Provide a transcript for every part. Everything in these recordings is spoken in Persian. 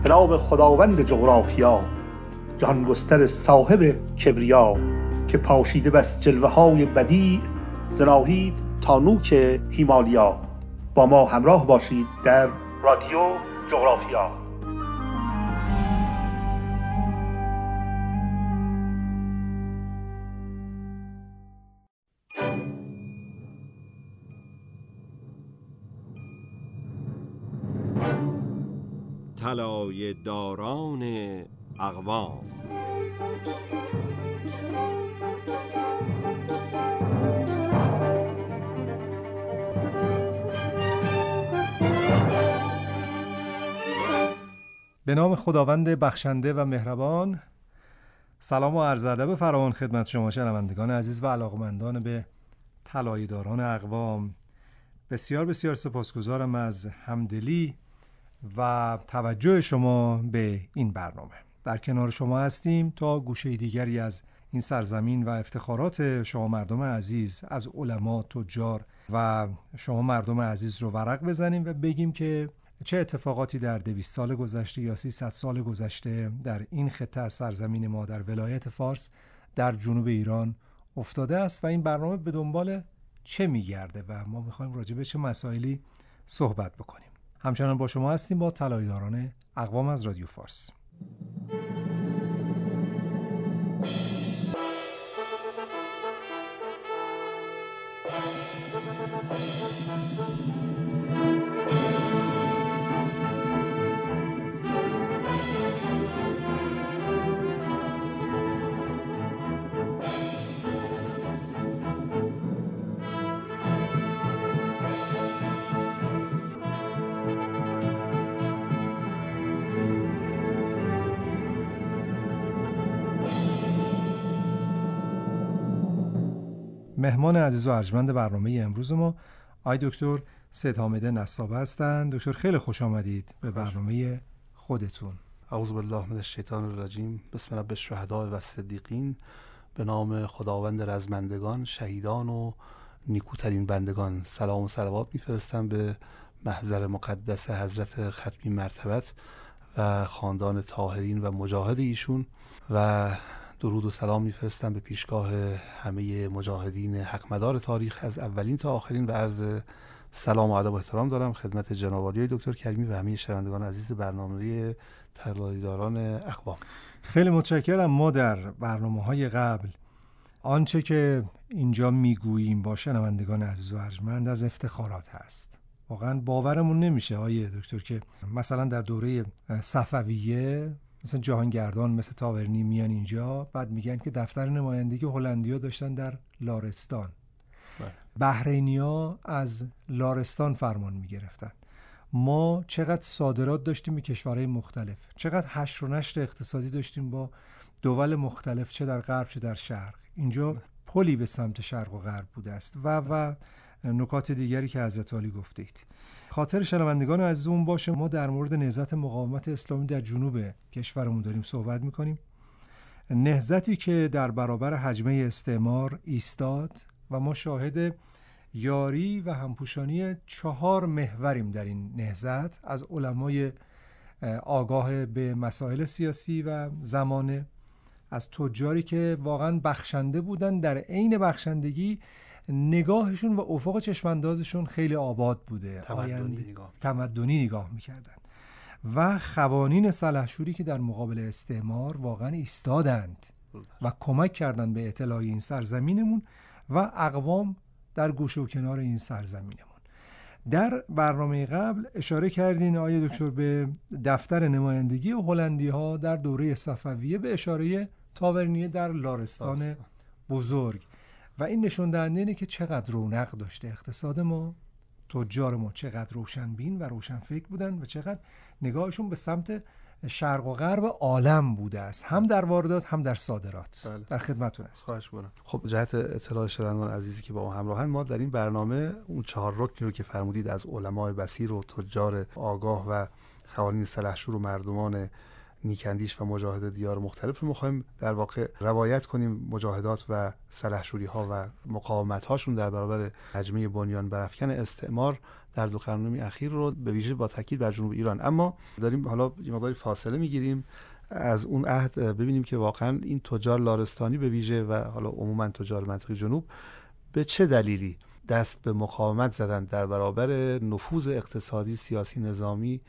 به نام خداوند جغرافیا، جهان گستر صاحب کبریا، که پاشیده بس جلوه های بدیع، ز ناهید تا نوک هیمالیا. با ما همراه باشید در رادیو جغرافیا. طلایه داران اقوام. به نام خداوند بخشنده و مهربان. سلام و عرض ادب فراوان خدمت شما شنوندگان عزیز و علاقمندان به طلایه داران اقوام. بسیار بسیار سپاسگزارم از همدلی و توجه شما به این برنامه. در کنار شما هستیم تا گوشه دیگری از این سرزمین و افتخارات شما مردم عزیز از علما، تجار و شما مردم عزیز رو ورق بزنیم و بگیم که چه اتفاقاتی در 200 سال گذشته یا 300 سال گذشته در این خطه از سرزمین ما در ولایت فارس در جنوب ایران افتاده است و این برنامه به دنبال چه میگرده و ما میخوایم راجع به چه مسائلی صحبت بکنیم. همچنان با شما هستیم با طلایه داران اقوام از رادیو فارس. مهمان عزیز و ارجمند برنامه امروز ما آقای دکتر سید حامد نسابه هستند. دکتر خیلی خوش آمدید به برنامه خودتون. اعوذ بالله من الشیطان الرجیم. بسم الله الشهداء و الصدیقین. به نام خداوند رزمندگان، شهیدان و نیکوترین بندگان سلام و صلوات میفرستم به محضر مقدس حضرت ختمی مرتبت و خاندان طاهرین و مجاهد ایشون و درود و سلام میفرستم به پیشگاه همه مجاهدین حقمدار تاریخ از اولین تا آخرین و عرض سلام و ادب و احترام دارم خدمت جناب عالی دکتر کریمی و همه شنوندگان عزیز برنامه طلایه داران اقوام. خیلی متشکرم. ما در برنامه‌های قبل آنچه که اینجا میگوییم با شنوندگان عزیز و ارجمند از افتخارات هست. واقعا باورمون نمیشه آقای دکتر که مثلا در دوره صفویه مثلا جهانگردان مثل تاورنی میان اینجا، بعد میگن که دفتر نمایندگی هلندیا داشتن در لارستان. بحرینیا از لارستان فرمان میگرفتن. ما چقدر صادرات داشتیم به کشورهای مختلف، چقدر حشر و نشر اقتصادی داشتیم با دول مختلف، چه در غرب چه در شرق. اینجا پلی به سمت شرق و غرب بوده است و نکات دیگری که حضرت علی گفتید. خاطر شنوندگان عزیزمون باشه ما در مورد نهضت مقاومت اسلامی در جنوب کشورمون داریم صحبت میکنیم. نهضتی که در برابر هجمه استعمار ایستاد و ما شاهد یاری و همپوشانی 4 محوریم در این نهضت، از علمای آگاه به مسائل سیاسی و زمانه، از تجاری که واقعا بخشنده بودن، در عین بخشندگی نگاهشون و افق چشماندازشون خیلی آباد بوده، تمدنی نگاه میکردن، و خوانین سلحشوری که در مقابل استعمار واقعا ایستادند و کمک کردند به اطلاع این سرزمینمون و اقوام در گوشه و کنار این سرزمینمون. در برنامه قبل اشاره کردین آقای دکتر به دفتر نمایندگی هلندی ها در دوره صفویه به اشاره تاورنیه در لارستان بزرگ، و این نشون دهنده اینه که چقدر رونق داشته اقتصاد ما، تجار ما چقدر روشنبین و روشنفکر بودن و چقدر نگاهشون به سمت شرق و غرب عالم بوده است، هم در واردات هم در صادرات. بله. در خدمتتون هستم. خواهش می‌کنم. خب جهت اطلاع شنوندگان عزیزی که با ما همراهن، ما در این برنامه اون 4 رکنی رو که فرمودید از علمای بصیر و تجار آگاه و خوانین سلحشور و مردمان نیکندیش و مجاهد دیار مختلف رو می‌خوایم در واقع روایت کنیم مجاهدات و سلحشوری‌ها و مقاومت‌هاشون در برابر هجمه بنیان برافکن استعمار در 2 قرن اخیر رو به ویژه با تاکید بر جنوب ایران. اما داریم حالا یه مقداری فاصله میگیریم از اون عهد، ببینیم که واقعا این تجار لارستانی به ویژه و حالا عموما تجار منطقه جنوب به چه دلیلی دست به مقاومت زدن در برابر نفوذ اقتصادی، سیاسی، نظامی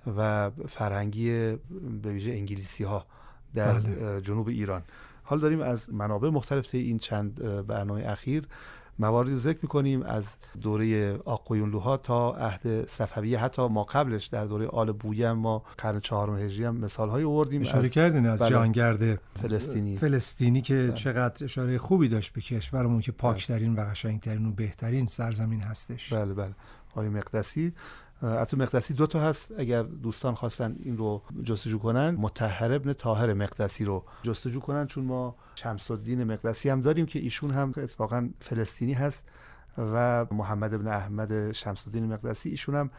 و فرهنگی به ویژه انگلیسی ها در جنوب ایران. حال داریم از منابع مختلف این چند برنامه اخیر مواردی رو ذکر می‌کنیم، از دوره آقایونلوها تا عهد صفویه، حتی ما قبلش در دوره آل بویه ما قرن 4 هجری هم مثال‌های آوردیم. اشاره کردین از جهانگرد فلسطینی که چقدر اشاره خوبی داشت به کشورمون که پاکترین و قشنگترین و بهترین سرزمین هستش. بله آقای مقدسی. حتی مقدسی 2 تا هست، اگر دوستان خواستن این رو جستجو کنن مطهر ابن طاهر مقدسی رو جستجو کنن، چون ما شمس الدین مقدسی هم داریم که ایشون هم اتفاقا فلسطینی هست و محمد ابن احمد شمس الدین مقدسی ایشون هم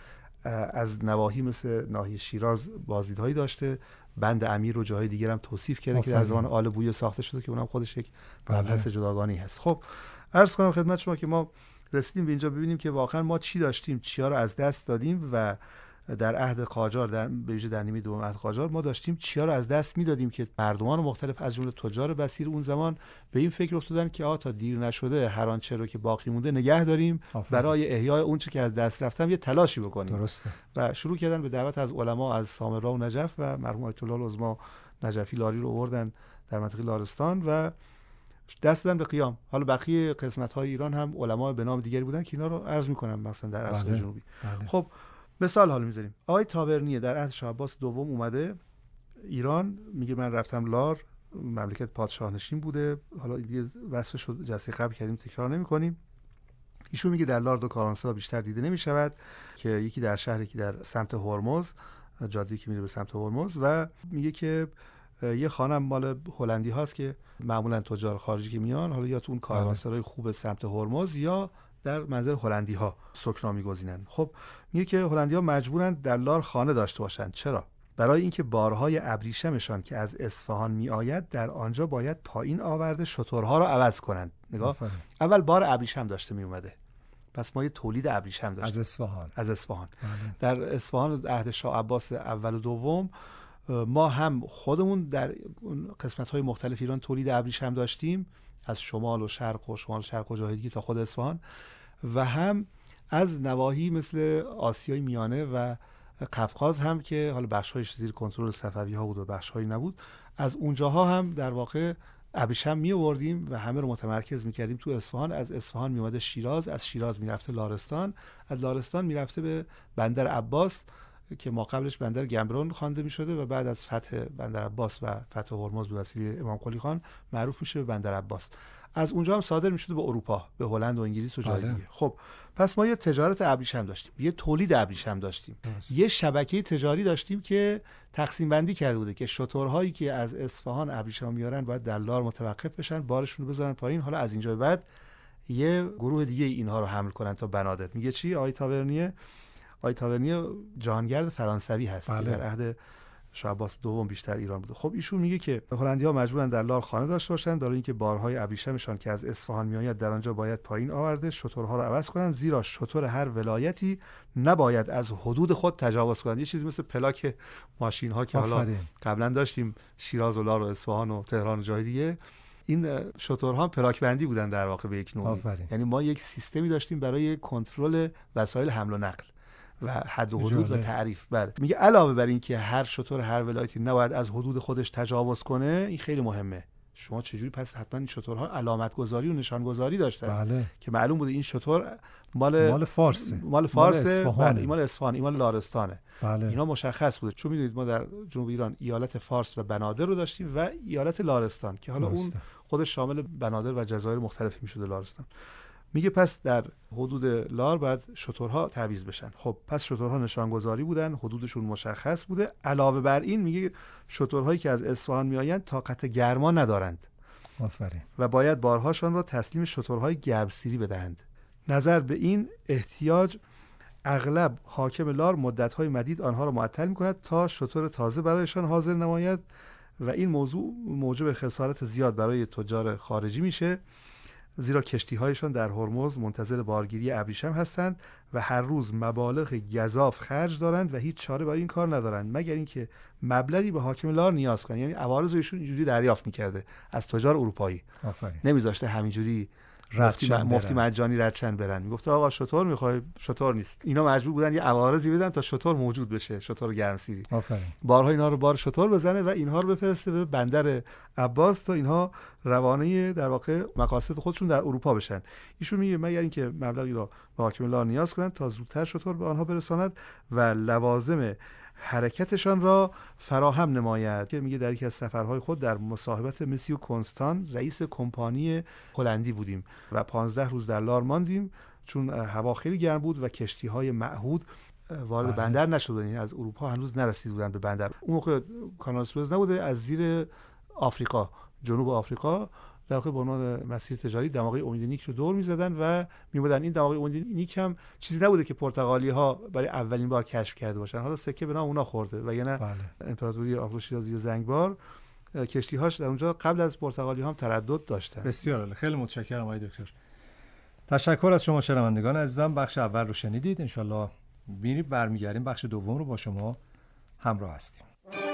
از نواحی مثل ناحیه شیراز بازدیدهایی داشته، بند امیر و جاهای دیگر هم توصیف کرده که در زمان آل بویه ساخته شده که اونم خودش یک مبحث جداگانه هست. خب عرض کنم خدمت شما که ما رسیدیم به اینجا ببینیم که واقعا ما چی داشتیم، چیا رو از دست دادیم و در عهد قاجار، در به ویژه در نیمه دوم عهد قاجار ما داشتیم چیا رو از دست میدادیم که مردمان مختلف از جمله تجار بصیر اون زمان به این فکر افتادن که تا دیر نشده هر آنچه رو که باقی مونده نگه داریم، برای احیای اون چه که از دست رفتم یه تلاشی بکنیم. درسته. و شروع کردن به دعوت از علما از سامرا و نجف و مرحوم آیت الله العظما نجفی لاری رو آوردن در منطقه لارستان و دست دادن به قیام. حالا بقیه قسمت‌های ایران هم علما به نام دیگری بودن که اینا رو عرض می‌کنم مثلا در اصل جنوبی. خب مثال حالا می‌ذاریم. آقای تاورنیه در عهد شاه عباس دوم اومده ایران، میگه من رفتم لار، مملکت پادشاه نشین بوده، حالا دیگه وصفش رو جلسه قبل کردیم تکرار نمی‌کنیم. ایشون میگه در لار 2 کاروانسرا بیشتر دیده نمی‌شود که یکی در شهر، یکی در سمت هرمز، جاده‌ای که میره به سمت هرمز، و میگه که یه خانم مال هلندی هاست که معمولا تجار خارجی که میان حالا یا تو اون کاروانسرای خوب سمت هرمز یا در منزل هلندی ها سکنا میگزینن. خب میگه که هلندی ها مجبورن در لار خانه داشته باشن. چرا؟ برای اینکه بارهای ابریشمشان که از اصفهان می آید در آنجا باید پایین آورده شترها رو عوض کنند. نگاه، اول بار ابریشم داشته می اومده، پس ما یه تولید ابریشم داشتیم از اصفهان. در اصفهان عهد شاه عباس اول و دوم ما هم خودمون در قسمت‌های مختلف ایران تولید ابریشم داشتیم، از شمال و شرق و جاهای دیگه تا خود اصفهان، و هم از نواحی مثل آسیای میانه و قفقاز هم که حالا بخش‌هایش زیر کنترل صفوی‌ها بود و بخش‌هایی نبود، از اونجاها هم در واقع ابریشم می‌آوردیم و همه رو متمرکز می‌کردیم تو اصفهان. از اصفهان میومده شیراز، از شیراز میرفته لارستان، از لارستان میرفته به بندر عباس که ما قبلش بندر گمرون خوانده می‌شده و بعد از فتح بندر عباس و فتح هرمز به وسیله امام قلی خان معروف میشه به بندر عباس. از اونجا هم صادر می‌شده به اروپا، به هلند و انگلیس و جای دیگه. خب پس ما یه تجارت ابریشم داشتیم، یه تولید ابریشم داشتیم، یه شبکه تجاری داشتیم که تقسیم بندی کرده بوده که شترهایی که از اصفهان ابریشم میارن باید در لار متوقف بشن، بارشون رو بذارن پایین، حالا از اینجا به بعد یه گروه دیگه اینها رو حمل کنن تا بنادر. میگه چی آقای تاورنیه؟ آقای تاورنیه جهانگرد فرانسوی هست که در عهد شاه عباس دوم بیشتر ایران بوده. خب ایشون میگه که هلندی‌ها مجبورن در لار خانه داشته باشن، برای اینکه بارهای ابریشمشان که از اصفهان میآید در آنجا باید پایین آورده شترها رو عوض کنن، زیرا شتر هر ولایتی نباید از حدود خود تجاوز کنند. یه چیزی مثل پلاک ماشین ها که حالا قبلا داشتیم شیراز و لار و اصفهان و تهران و جای دیگه، این شترها پلاک بندی بودن در واقع به یک نوعی. یعنی ما یک سیستمی داشتیم برای کنترل وسایل حمل و نقل و حد و حدود و تعریف. بله میگه علاوه بر این که هر شتر هر ولایتی نباید از حدود خودش تجاوز کنه، این خیلی مهمه. شما چجوری پس حتما این شترها علامت گذاری و نشان گذاری داشتن که معلوم بوده این شتر مال فارسه، مال اصفهان، مال لارستانه. اینا مشخص بوده، چون میدونید ما در جنوب ایران ایالت فارس و بنادر رو داشتیم و ایالت لارستان که حالا اون خودش شامل بنادر و جزایر مختلفی میشده لارستان. میگه پس در حدود لار باید شترها تعویض بشن. خب پس شترها نشانگذاری بودن، حدودشون مشخص بوده. علاوه بر این میگه شترهایی که از اصفهان میآیند طاقت گرما ندارند و باید بارهاشان را تسلیم شترهای گرمسیری بدهند. نظر به این احتیاج اغلب حاکم لار مدت‌های مدید آنها را معطل می‌کند تا شتر تازه برایشان حاضر نماید و این موضوع موجب خسارت زیاد برای تجار خارجی میشه زیرا کشتی‌هایشان در هرمز منتظر بارگیری ابریشم هستند و هر روز مبالغ گزاف خرج دارند و هیچ چاره برای این کار ندارند مگر اینکه مبلغی به حاکم لار نیاز کنند. یعنی عوارض ایشون اینجوری دریافت می‌کرده از تجار اروپایی. آفرین. نمیذاشته همینجوری مفتی مجانی ردشن برن. میگفت آقا شطور میخوای؟ شطور نیست. اینا مجبور بودن یه عوارضی بدن تا شطور موجود بشه، شطور گرمسیری. آفرین. بارها اینا رو بار شطور بزنه و اینها رو بفرسته به بندر عباس تا اینها روانه در واقع مقاصد خودشون در اروپا بشن. ایشون میگه مگر اینکه مبلغی را به حاکم لار نیاز کنند تا زودتر شطور به آنها برساند و لوازم حرکتشان را فراهم نماید. که میگه در یکی از سفرهای خود در مصاحبت مسیو کنستان رئیس کمپانی هلندی بودیم و 15 روز در لار ماندیم چون هوا خیلی گرم بود و کشتی‌های معهود وارد بندر نشدن، یعنی از اروپا هنوز نرسیده بودن به بندر. اون موقع کانال سوئز نبوده، از زیر آفریقا، جنوب آفریقا در واقع به عنوان مسیر تجاری دماغه امید نیک رو دور می‌زدن و می‌بودن. این دماغه امید نیک هم چیزی نبوده که پرتغالی‌ها برای اولین بار کشف کرده باشن، حالا سکه به نام اونا خورده و یعنی امپراتوری آغلو شیرازی زنگبار کشتی‌هاش در اونجا قبل از پرتغالی‌ها هم تردد داشتن. بسیار عالی، خیلی متشکرم آقای دکتر. تشکر از شما شنوندگان عزیزم. بخش اول رو شنیدید، انشالله برمیگردیم بخش دوم رو با شما همراه هستیم.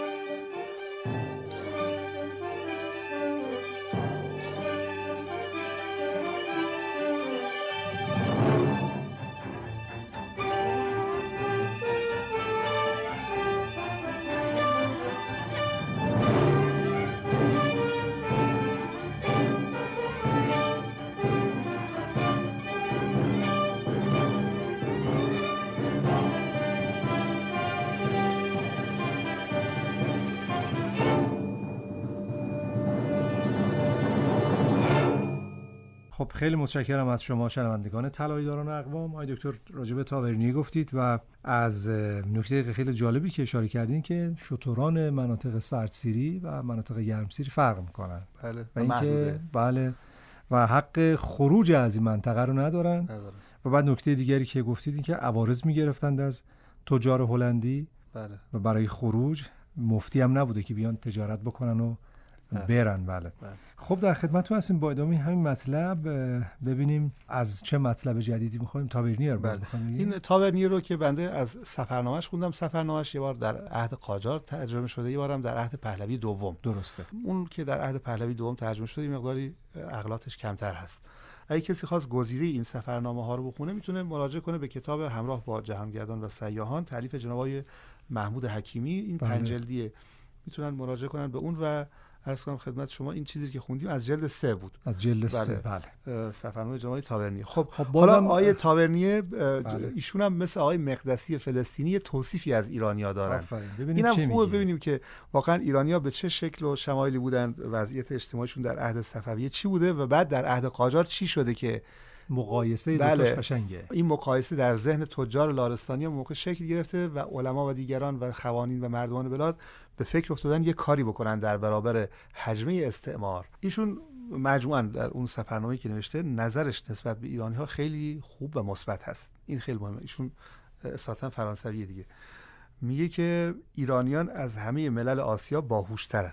خب خیلی متشکرم از شما شنوندگان طلایه‌داران اقوام. آقای دکتر راجع به تاورنیه گفتید و از نکته خیلی جالبی که اشاره کردین که شتران مناطق سردسیری و مناطق گرمسیری فرق میکنن. بله. و اینکه بله و حق خروج از این منطقه رو ندارن. و بعد نکته دیگری که گفتید این که عوارض میگرفتند از تجار هلندی. بله. و برای خروج مفتی هم نبوده که بیان تجارت بکنن و برن. بله. خب در خدمتتون هستیم با ادامه همین مطلب. ببینیم از چه مطلب جدیدی می‌خوایم تاورنیه رو بخونیم. این تاورنیه رو که بنده از سفرنامه‌اش خوندم. سفرنامه‌اش یه بار در عهد قاجار ترجمه شده، یه بارم در عهد پهلوی دوم. درسته. اون که در عهد پهلوی دوم ترجمه شده یه مقداری اغلاطش کمتر هست. اگه کسی خواست گزیده این سفرنامه‌ها رو بخونه میتونه مراجعه کنه به کتاب همراه با جهانگردان و سیاحان تالیف جناب آقای محمود حکیمی. این 5 جلدیه، میتونن مراجعه کنن به اون. و عرض کنم خدمت شما این چیزی که خوندیم از جلد 3 بود. از جلد 3. بله. سفرنامه جناب تاورنیه. خب حالا آقای تاورنیه ایشون هم مثل آقای مقدسی فلسطینی توصیفی از ایرانیا دارن. اینم خوبه ببینیم که واقعا ایرانیا به چه شکل و شمایلی بودن، وضعیت اجتماعیشون در عهد صفویه چی بوده و بعد در عهد قاجار چی شده که مقایسه دوتاش قشنگه. این مقایسه در ذهن تجار لارستانی هم موقع شکل گرفته و علما و دیگران و خوانین و مردمان بلاد به فکر افتادن یه کاری بکنن در برابر حجمه استعمار. ایشون مجموعاً در اون سفرنامه‌ای که نوشته نظرش نسبت به ایرانی‌ها خیلی خوب و مثبت هست. این خیلی مهمه. ایشون اساساً فرانسویه دیگه. میگه که ایرانیان از همه ملل آسیا باهوش‌ترند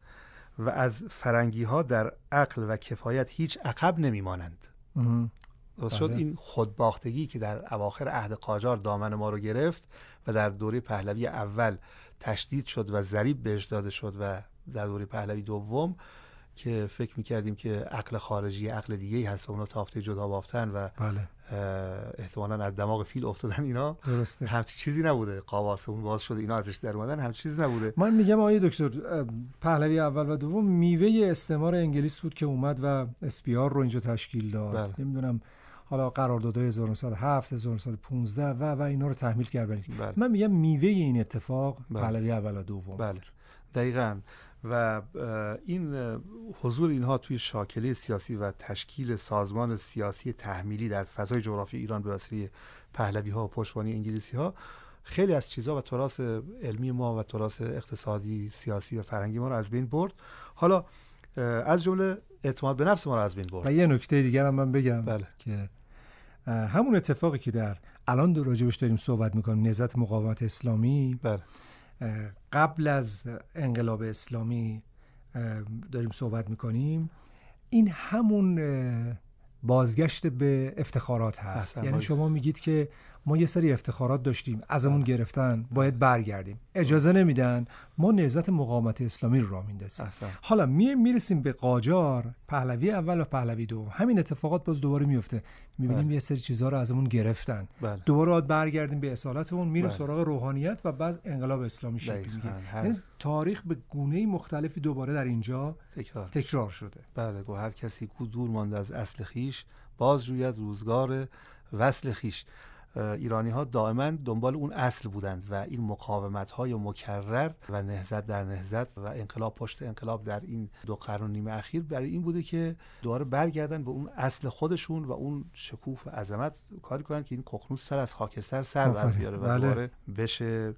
و از فرنگی‌ها در عقل و کفایت هیچ عقب نمی‌مانند. درست شد. این خودباختگی که در اواخر عهد قاجار دامن ما رو گرفت و در دوره پهلوی اول تشدید شد و ضریب بهش داده شد و در دوره پهلوی دوم که فکر می‌کردیم که عقل خارجی عقل دیگه‌ای هست و اونا تافته جدا بافتن و احتمالاً از دماغ فیل افتادن. اینا درسته. همچین چیزی نبوده. قواس اون باز شده اینا ازش در اومدن، همچین چیزی نبوده. من میگم آقای دکتر پهلوی اول و دوم میوه استعمار انگلیس بود که اومد و اسپیار رو اینجا تشکیل داد. نمیدونم حالا قراردادهای 1907 1915 و اینا رو تحمیل کرد. من میگم میوه این اتفاق پهلوی اول و دوم بود. دقیقاً. و این حضور اینها توی شاکله سیاسی و تشکیل سازمان سیاسی تحمیلی در فضای جغرافی ایران به وسیله پهلوی‌ها و پشتوانه انگلیسی‌ها خیلی از چیزها و تراث علمی ما و تراث اقتصادی سیاسی و فرهنگی ما رو از بین برد. حالا از جمله اعتماد به نفس ما رو از بین برد. و یه نکته دیگر هم من بگم که همون اتفاقی که در الان راجبش داریم صحبت می‌کنیم، نهضت مقاومت اسلامی، قبل از انقلاب اسلامی داریم صحبت میکنیم، این همون بازگشت به افتخارات هست. یعنی شما میگید که ما یه سری افتخارات داشتیم، ازمون گرفتن، باید برگردیم. اجازه نمیدن، ما نهضت مقاومت اسلامی رو راه میندازیم. حالا میرسیم به قاجار، پهلوی اول و پهلوی دوم، همین اتفاقات باز دوباره میفته. میبینیم یه سری چیزها رو ازمون گرفتن. دوباره باید برگردیم به اصالتمون، میریم سراغ روحانیت و بعد انقلاب اسلامی شکل میگیره. یعنی تاریخ به گونه‌ای مختلفی دوباره در اینجا تکرار شده. بله، گو هر کسی کو دور مانده از اصل خیش، باز جوید روزگار وصل خیش. ایرانی ها دائما دنبال اون اصل بودند و این مقاومت های مکرر و نهضت در نهضت و انقلاب پشت انقلاب در این 2 قرن و نیم اخیر برای این بوده که دوباره برگردن به اون اصل خودشون و اون شکوه و عظمت کاری کنن که این ققنوس سر از خاکستر سر بر بیاره و دوباره بشه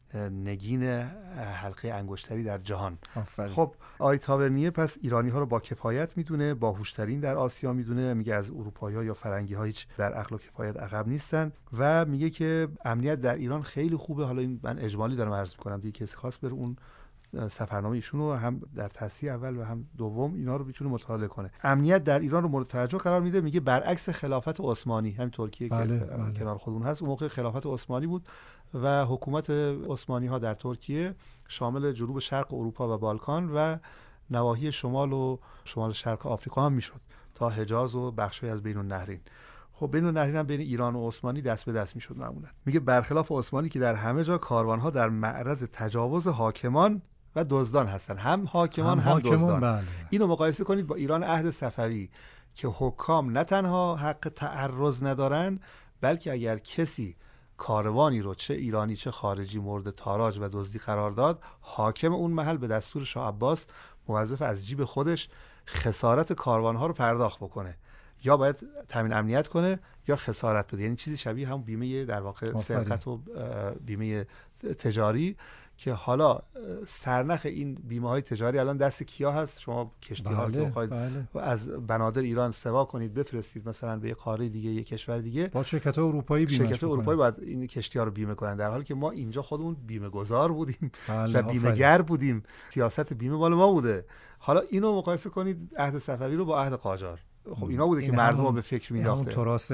نگین حلقه انگشتری در جهان. خب آقای تاورنیه پس ایرانی ها رو با کفایت میدونه، باهوشترین در آسیا میدونه، میگه از اروپایی ها یا فرنگی ها هیچ در عقل و کفایت عقب نیستن و میگه که امنیت در ایران خیلی خوبه. حالا این من اجمالی دارم عرض میکنم، دیگه کسی خواست بره اون سفرنامه ایشون رو هم در تصحیح اول و هم دوم اینا رو میتونه مطالعه کنه. امنیت در ایران رو مورد توجه قرار میده، میگه برعکس خلافت عثمانی، همین ترکیه که کنار خودمون هست، اون موقع خلافت عثمانی بود و حکومت عثمانی ها در ترکیه شامل جنوب شرق اروپا و بالکان و نواحی شمال و شمال شرق آفریقا هم میشد تا حجاز و بخشی از بین النهرین. خب بین النهرین هم بین ایران و عثمانی دست به دست میشد معمولا. میگه برخلاف عثمانی که در همه جا کاروانها در معرض تجاوز حاکمان و دزدان هستن، هم حاکمان هم دزدان. بله. اینو مقایسه کنید با ایران عهد صفوی که حکام نه تنها حق تعرض ندارن، بلکه اگر کسی کاروانی رو چه ایرانی چه خارجی مورد تاراج و دزدی قرار داد، حاکم اون محل به دستور شاه عباس موظف از جیب خودش خسارت کاروانها رو پرداخت بکنه، یا باید تامین امنیت کنه یا خسارت بده. یعنی چیزی شبیه هم بیمه در واقع سرقت و بیمه تجاری که حالا سرنخ این بیمه های تجاری الان دست کیا هست؟ شما کشتی ها که بخواید از بنادر ایران سوا کنید بفرستید مثلا به یه قاره دیگه، یه کشور دیگه، با شرکت اروپایی بیمه، شرکت اروپایی باید این کشتی ها رو بیمه کنن، در حالی که ما اینجا خودمون بیمه گذار بودیم و بیمه گر بودیم، سیاست بیمه مال ما بوده. حالا اینو مقایسه کنید عهد صفوی رو با عهد قاجار. خب اینا بوده که مردم رو به فکر می‌انداخته. اون تراث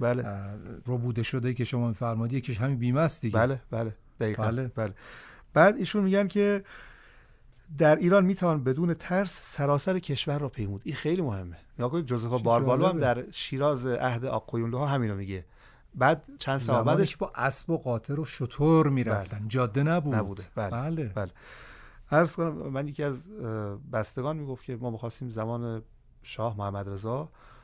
رو بوده شده که شما می‌فرمایید که همین بیمه است دیگه. بله دقیقاً. بله. بعد ایشون میگن که در ایران میتوان بدون ترس سراسر کشور را پیمود. این خیلی مهمه. نگاه کنید جوزفا باربالو هم در شیراز عهد آقایونلوها همینو میگه. بعد چند سال بعدش با اسب و قاطر و شتر میرفتن، جاده نبوده. بله. عرض کنم من یکی از بستگان میگفت که ما می‌خواستیم زمان شاه محمد رضا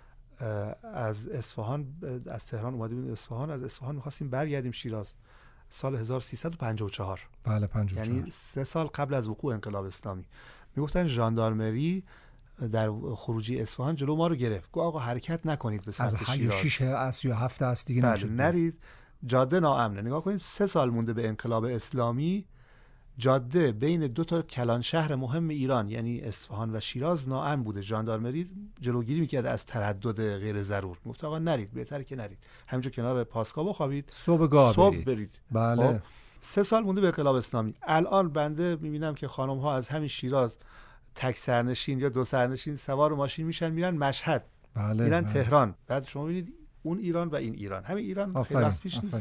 از اصفهان، از تهران اومدیم اصفهان، از اصفهان می‌خواستیم برگردیم شیراز سال 1354. بله 54. یعنی 3 سال قبل از وقوع انقلاب اسلامی. میگفتن ژاندارمری در خروجی اصفهان جلو ما رو گرفت. گفت آقا حرکت نکنید به سمت شیراز. از 6 است یا 7 است دیگه نمیشه. نرید، جاده ناامنه. نگاه کنید 3 سال مونده به انقلاب اسلامی، جاده بین 2 تا کلان شهر مهم ایران یعنی اصفهان و شیراز ناامن بوده. ژاندارمری جلوگیری میکرد از تردد غیر ضرور. گفت آقا نرید، بهتره که نرید، همینجا کنار پاسگاه بخوابید، صبح برید. بله. 3 سال مونده به انقلاب اسلامی. الان بنده میبینم که خانم ها از همین شیراز تک سرنشین یا 2 سرنشین سوار ماشین میشن میرن مشهد، میرن تهران. بعد شما ببینید اون ایران و این ایران، همین ایران خیلی وقت پیش نیست.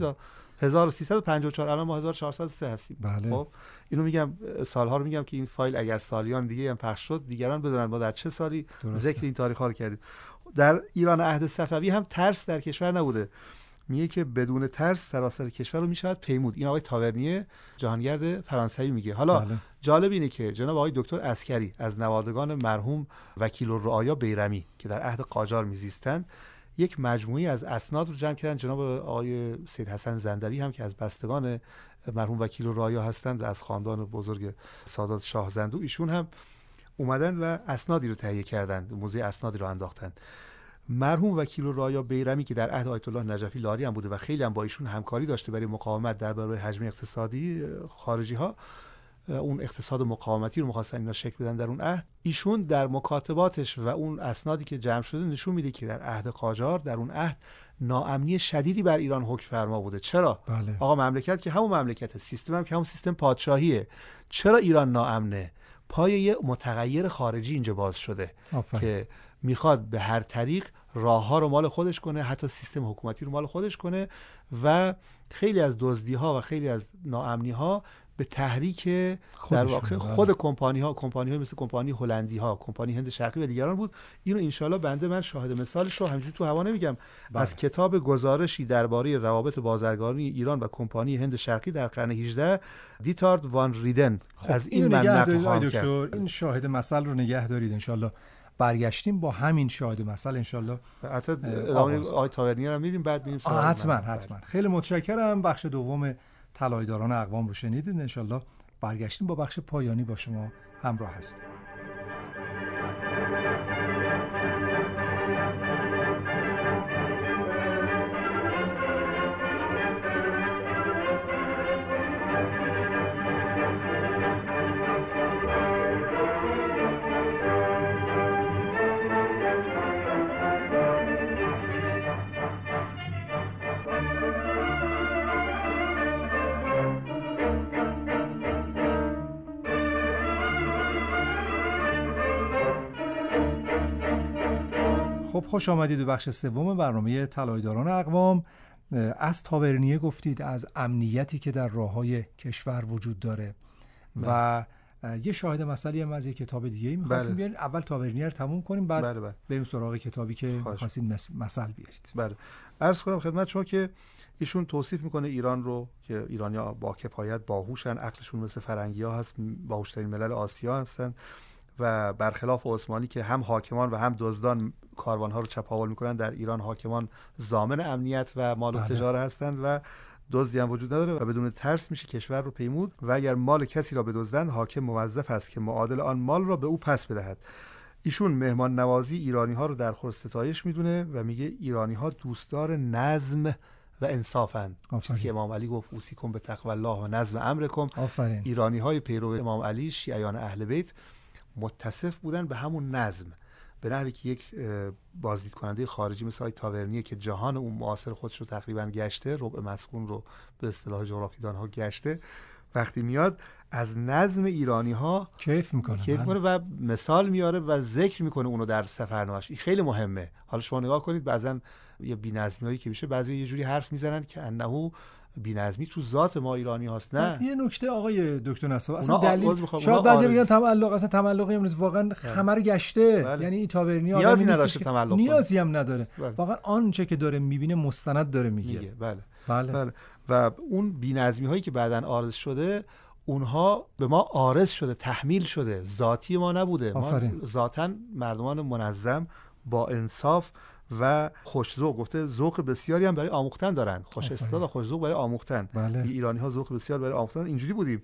1354 الان ما 1403 هستیم. بله. خب اینو میگم، سالها رو میگم که این فایل اگر سالیان دیگه هم پخش شد دیگران بدونن ما در چه سالی ذکر این تاریخ ها رو کردیم. در ایران عهد صفوی هم ترس در کشور نبوده. میگه که بدون ترس سراسر کشور رو میشود پیمود. این آقای تاورنیه جهانگرد فرانسوی میگه. حالا جالب اینه که جناب آقای دکتر عسکری از نوادگان مرحوم وکیل الرعایا بیرمی که در عهد قاجار میزیستند یک مجموعی از اسناد رو جمع کردن. جناب آقای سید حسن زندوی هم که از بستگان مرحوم وکیل الرعایا هستند و از خاندان بزرگ سادات شاه زندو، ایشون هم اومدن و اسنادی رو تهیه کردند، موزه اسنادی رو انداختند. مرحوم وکیل الرعایا بیرمی که در عهد آیت الله نجفی لاری هم بوده و خیلی هم با ایشون همکاری داشته برای مقاومت در برابر حجم اقتصادی خارجی ها، اون اقتصاد مقاومتی رو می‌خواستن اینا شکل بدن در اون عهد. ایشون در مکاتباتش و اون اسنادی که جمع شده نشون میده که در عهد قاجار در اون عهد ناامنی شدیدی بر ایران حکم فرما بوده. چرا؟ بله. آقا مملکت که همون مملکته، سیستم هم که همون سیستم پادشاهیه. چرا ایران ناامنه؟ پای یه متغیر خارجی اینجا باز شده که میخواد به هر طریق راه‌ها رو مال خودش کنه، حتی سیستم حکومتی رو مال خودش کنه و خیلی از دزدی‌ها و خیلی از ناامنی‌ها به تحریک در واقع خود کمپانی‌های مثل کمپانی هلندی‌ها، کمپانی هند شرقی و دیگران بود. اینو انشالله بنده من شاهد مثالش رو همینجوری تو هوا نمیگم، از کتاب گزارشی درباره روابط بازرگانی ایران و کمپانی هند شرقی در قرن 18 دیتارد وان ریدن از این من نقل خواهم کرد. این شاهد مثل رو نگه دارید، انشالله برگشتیم با همین شاهد مثل انشالله حتی آقای تاورنیر هم میریم بعد میریم حتما. خیلی متشکرم. بخش دوم طلایه‌داران اقوام رو شنیدید. انشالله برگشتیم با بخش پایانی با شما همراه هستیم. خب خوش آمدید به بخش سوم برنامه طلایه‌داران اقوام. از تاورنیه گفتید، از امنیتی که در راه‌های کشور وجود داره و یه شاهد مثلی هم از یه کتاب دیگه می‌خواستیم بیارید. اول تاورنیه رو تموم کنیم بعد بریم سراغ کتابی که می‌خواستید مثل بیارید. بله. عرض کنم خدمت شما که ایشون توصیف میکنه ایران رو که ایرانی‌ها با کفایت باهوشن، عقلشون مثل فرنگی‌ها هست، باهوش‌ترین ملل آسیا هستن و برخلاف عثمانی که هم حاکمان و هم دزدان کاروان‌ها رو چپاول میکنن، در ایران حاکمان ضامن امنیت و مال و تجاره هستند و دزدی هم وجود نداره و بدون ترس میشه کشور رو پیمود و اگر مال کسی را بدزدند حاکم موظف است که معادل آن مال را به او پس بدهد. ایشون مهمان نوازی ایرانی‌ها رو در خور ستایش میدونه و میگه ایرانی‌ها دوستدار نظم و انصافند. چیزی که امام علی گفت اوصیکم به تقوی الله و نظم امرکم. ایرانی‌های پیرو امام علی، شیعیان اهل بیت، متصف بودن به همون نظم، به نحوی که یک بازدید کننده خارجی مثل آقای تاورنیه که جهان اون معاصر خودش رو تقریبا گشته، ربع مسکون رو به اصطلاح جغرافیدان‌ها گشته، وقتی میاد از نظم ایرانی‌ها کیف میکنه و مثال میاره و ذکر میکنه اونو در سفرنامه‌اش. این خیلی مهمه. حالا شما نگاه کنید بعضن یه بی‌نظمیایی که میشه، بعضی یه جوری حرف میزنن که انه بی‌نظمی تو ذات ما ایرانی هاست. نه، یه نکته آقای دکتر نصاب اصلا دلیل شاید بعضی میگن تملق، اصلا تملقی هم نیست، واقعا همه رو گشته. یعنی این تاورنی نیازی هم نداره. واقعا آنچه که داره میبینه مستند داره میگه. بله. و اون بی‌نظمی هایی که بعداً عارض شده، اونها به ما عارض شده، تحمیل شده، ذاتی ما نبوده. ما ذاتاً مردمان منظم با انصاف و خوش ذوق، گفته ذوق بسیاری هم برای آموختن دارن، خوش استعداد و خوش ذوق برای آموختن. ایرانی ها ذوق بسیار برای آموختن، اینجوری بودیم.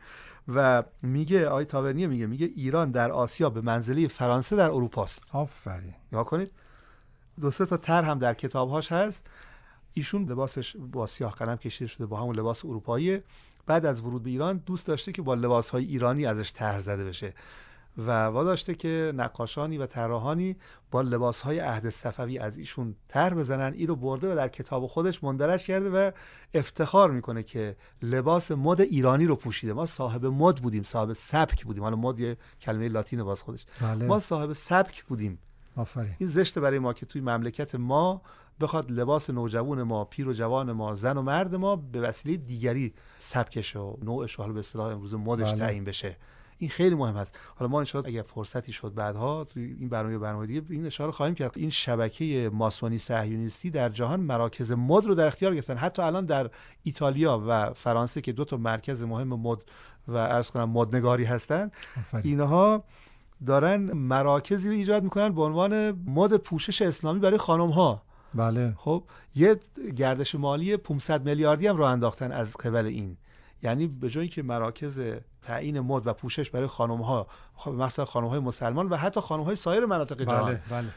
و میگه آقای تاورنیه میگه ایران در آسیا به منزله فرانسه در اروپا است. آفرین. نگاه کنید، دو سه تا طرح هم در کتاب‌هاش هست. ایشون لباسش با سیاه قلم کشیده شده با همون لباس اروپایی. بعد از ورود به ایران دوست داشته که با لباس‌های ایرانی ازش طرح زده بشه و واداشته که نقاشانی و طراحانی با لباس‌های عهد صفوی از ایشون طرح بزنن. این رو برده و در کتاب خودش مندرج کرده و افتخار میکنه که لباس مد ایرانی رو پوشیده. ما صاحب مد بودیم، صاحب سبک بودیم. حالا مد یه کلمه لاتینه باز خودش. ما صاحب سبک بودیم. آفرین. این زشته برای ما که توی مملکت ما بخواد لباس نوجوان ما، پیر و جوان ما، زن و مرد ما به وسیله دیگری سبکش و نوعش حالا به اصطلاح امروز مدش تعیین بشه. این خیلی مهم است. حالا ما ان شاء الله اگه فرصتی شد بعدها تو این برنامه دیگه این اشاره خواهیم کرد. این شبکه ماسونی صهیونیستی در جهان مراکز مد رو در اختیار گرفتن. حتی الان در ایتالیا و فرانسه که دو تا مرکز مهم مد و عرض کنم مدنگاری هستن، اینها دارن مراکزی رو ایجاد میکنن به عنوان مد پوشش اسلامی برای خانم ها. بله. خب یه گردش مالی 500 میلیاردی هم راه انداختن از قبل این. یعنی به جایی که مراکز تعیین مد و پوشش برای خانم‌ها، مثلا خانم‌های مسلمان و حتی خانم‌های سایر مناطق جهان،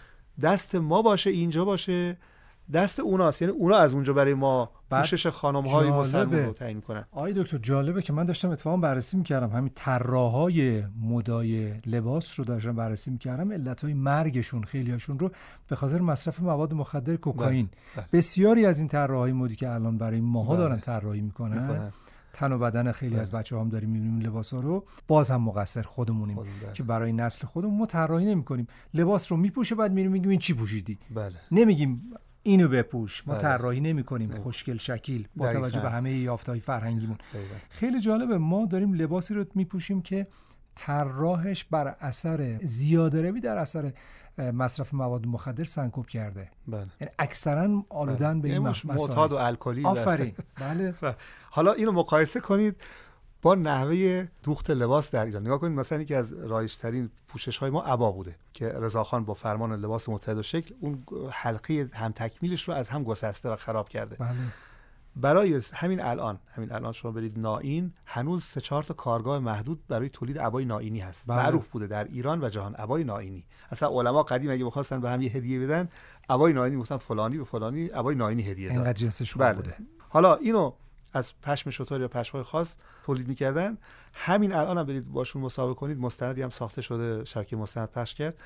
دست ما باشه، اینجا باشه، دست اوناست. یعنی اونا از اونجا برای ما پوشش خانم‌های مسلمان رو تعیین کنن. آقای دکتر جالبه که من داشتم اتفاقا بررسی می‌کردم، همین طراحای مدای لباس رو داشتم بررسی می‌کردم، علت‌های مرگشون خیلیاشون رو به خاطر مصرف مواد مخدر کوکائین. بسیاری از این طراحای مدی که الان برای ماها دارن طراحی می‌کنن تن و بدن خیلی از بچه‌ها هم داریم می‌بینیم لباسا رو، باز هم مقصر خودمونیم که برای نسل خودمون ما طراحی نمی‌کنیم. لباس رو میپوشه بعد میریم میگیم این چی پوشیدی؟ بله. نمیگیم اینو بپوش. ما طراحی نمی‌کنیم خوشگل شکل با توجه به همه یافته‌های فرهنگیمون. خیلی جالبه، ما داریم لباسی رو میپوشیم که طراحش بر اثر زیاده‌روی در اثر مصرف مواد مخدر سنکوب کرده. بله. یعنی اکثرا آلودن به این معتاد و الکلی. آفرین. بله. حالا اینو مقایسه کنید با نحوه دوخت لباس در ایران. نگاه کنید مثلا یکی از رایج‌ترین پوشش‌های ما عبا بوده که رضاخان با فرمان لباس متحد الشکل اون حلقه هم تکمیلش رو از هم گسسته و خراب کرده. بله. برای همین الان شما برید نائین، هنوز 3-4 تا کارگاه محدود برای تولید عبای نائینی هست. بله. معروف بوده در ایران و جهان عبای نائینی. اصلا علما قدیم اگه بخواستن به هم یه هدیه بدن، عبای نائینی گفتن فلانی به فلانی عبای نائینی هدیه داد. اینقدر جنسش خوب بوده. حالا اینو از پشم شتر یا پشمای خاص تولید می‌کردن. همین الان هم برید باشون مسابقه کنید، مستندی هم ساخته شده، شبکه مستند پخش کرد.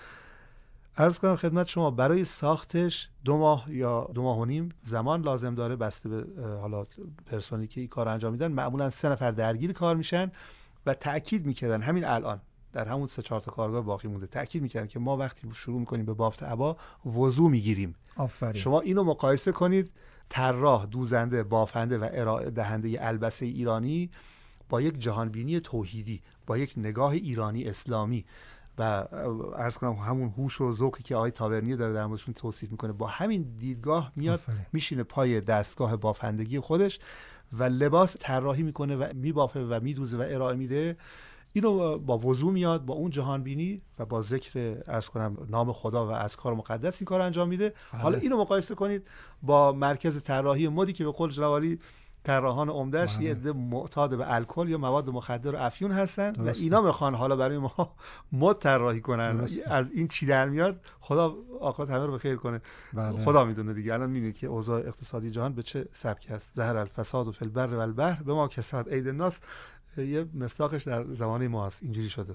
عرض کنم خدمت شما برای ساختش 2 ماه یا 2 ماه و نیم زمان لازم داره، بسته به حالا پرسنلی که این کار انجام میدن. معمولا 3 نفر درگیر کار میشن و تاکید میکردن همین الان در همون 3-4 تا کارگاه باقی مونده تاکید میکردن که ما وقتی شروع میکنیم به بافت عبا وضو میگیریم. آفرین. شما اینو مقایسه کنید، طراح، دوزنده، بافنده و ارائه دهنده البسه ایرانی با یک جهانبینی توحیدی، با یک نگاه ایرانی اسلامی و عرض کنم همون هوش و ذوقی که آقای تاورنی داره در موردشون توصیف میکنه، با همین دیدگاه میاد میشینه پای دستگاه بافندگی خودش و لباس طراحی میکنه و میبافه و میدوزه و ارائه میده. اینو با وضو میاد، با اون جهان بینی و با ذکر عرض کنم نام خدا و اذکار مقدس این کار انجام میده. حالا اینو مقایسه کنید با مرکز طراحی مدی که به قول جناب عالی طراحان عمده‌اش یه عده معتاد به الکل یا مواد مخدر و افیون هستن و اینا میخوان حالا برای ما مد طراحی کنن. از این چی در میاد خدا عاقبت همه رو بخیر کنه. بله. خدا میدونه دیگه. الان میبینید که اوضاع اقتصادی جهان به چه سبکی است. ظهر الفساد فی البر و البحر بما کسبت ایدی الناس، یه مصداقش در زمانه ما هست، اینجوری شده.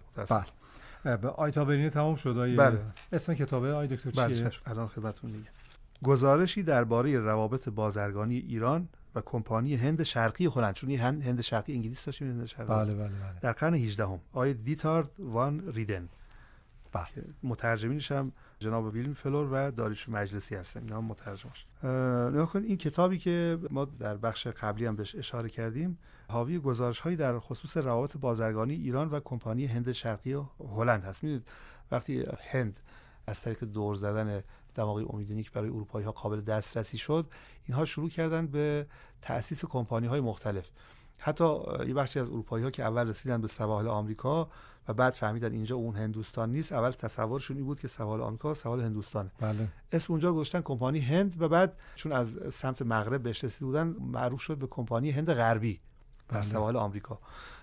بله. به آی تابرینی تمام شد. بله. اسم کتابه آی دکتر چیه؟ بله. الان خدمتتون میگم. گزارشی درباره روابط بازرگانی ایران و کمپانی هند شرقی هلند. چون هند شرقی انگلیس داشتیم، هند شرقی. بله. در قرن 18 آقای دیتارد وان ریدن. بله. مترجمینش هم جناب ویلیم فلور و داریوش مجلسی هستن، اینا هم مترجمش. نگاه کنید این کتابی که ما در بخش قبلی هم بهش اشاره کردیم حاوی گزارش‌هایی در خصوص روابط بازرگانی ایران و کمپانی هند شرقی هلند هست. می‌دونید وقتی هند از طریق دور زدن دماغی امیدنیک برای اروپایی‌ها قابل دسترسی شد، اینها شروع کردن به تأسیس کمپانی‌های مختلف. حتی یه بخشی از اروپایی‌ها که اول رسیدن به سواحل آمریکا و بعد فهمیدن اینجا اون هندوستان نیست، اول تصورشون این بود که سواحل آمریکا سواحل هندوستانه. بله. اسم اونجا گذاشتن کمپانی هند و بعد چون از سمت مغرب بهش رسیده بودن معروف شد به کمپانی هند غربی در سواحل آمریکا.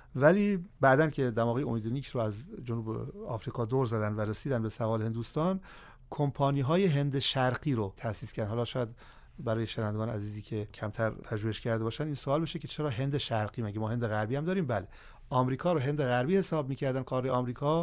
ولی بعدن که دماغی امیدنیک رو از جنوب آفریقا دور زدن و رسیدن به سواحل هندوستان، کمپانی‌های هند شرقی رو تأسیس کردن. حالا شاید برای شنوندگان عزیزی که کمتر پژوهش کرده باشن این سوال بشه که چرا هند شرقی، مگه ما هند غربی هم داریم؟ بله، آمریکا رو هند غربی حساب می‌کردن، قاره آمریکا،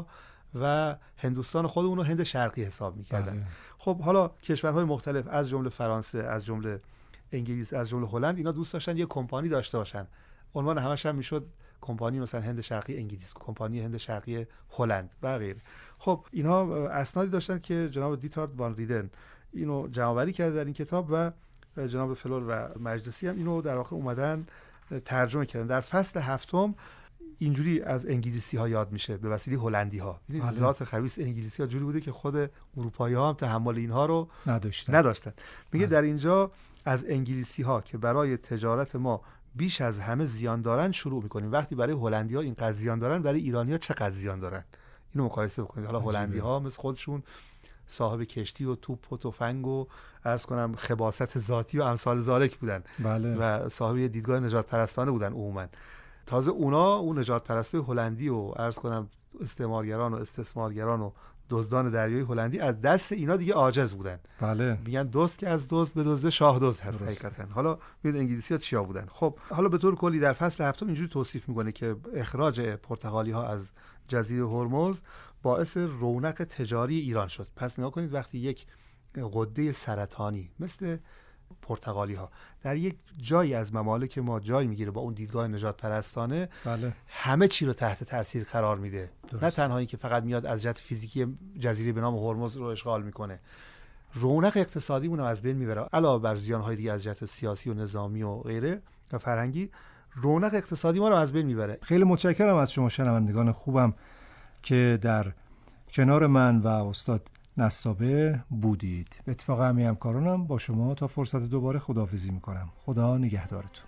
و هندوستان خودمون رو هند شرقی حساب می‌کردن. خب حالا کشورهای مختلف از جمله فرانسه، از جمله انگلیس، از جمله هلند، اینا دوست داشتن یه کمپانی داشته باشن. عنوان همش هم میشد کمپانی مثلا هند شرقی انگلیس، کمپانی هند شرقی هلند و غیره. خب اینها اسنادی داشتن که جناب دیتارد وان ریدن اینو جمع‌آوری کرده در این کتاب و جناب فلور و مجلسی هم اینو در واقع اومدن ترجمه کردن. در فصل 7 اینجوری از انگلیسی ها یاد میشه به وسیله هلندی ها. یعنی ذات خبیث انگلیسی ها جوری بوده که خود اروپایی ها هم تحمل اینها رو نداشتن. میگه در اینجا از انگلیسی ها که برای تجارت ما بیش از همه زیان دارن شروع میکنیم. وقتی برای هلندی ها اینقدر زیان دارن، برای ایرانی ها چقدر زیان دارن؟ اینو مقایسه بکنید. حالا هلندی ها مثل خودشون صاحب کشتی و توپ و تفنگ و عرض کنم خباثت ذاتی و امثال ذالک بودن. بله. و صاحب دیدگاه نجات پرستانه بودن عموما. تازه اونا اون نجات پرستای هلندی و عرض کنم استعمارگران و استثمارگران و دزدان دریایی هلندی از دست اینا دیگه عاجز بودن. بله. میگن دوست که از دزد به دزد شاه دزد هست حقیقتا. حالا ببین انگلیسی‌ها چیا بودن. خب حالا به طور کلی در فصل 7 اینجوری توصیف میکنه که اخراج پرتغالی‌ها از جزیره هرمز باعث رونق تجاری ایران شد. پس نگاه کنید وقتی یک غده سرطانی مثل پرتغالی ها. در یک جایی از ممالک ما جای میگیره با اون دیدگاه نجات پرستانه، بله. همه چی رو تحت تاثیر قرار میده. درست. نه تنها این که فقط میاد از جهت فیزیکی جزیره به نام هرمز رو اشغال میکنه، رونق اقتصادی اون رو از بین میبره، علاوه بر زیانهای دیگه از جهت سیاسی و نظامی و غیره و فرهنگی. رونق اقتصادی ما رو از بین میبره. خیلی متشکرم از شما شنوندگان خوبم که در کنار من و استاد نسابه بودید. به اتفاق همه همکارانم با شما تا فرصت دوباره خداحافظی میکنم. خدا نگهدارتون.